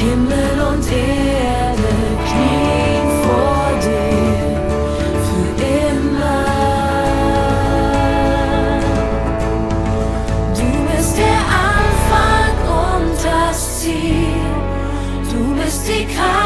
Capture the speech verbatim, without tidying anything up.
Himmel und Erde knien vor dir für immer. Du bist der Anfang und das Ziel, du bist die Kraft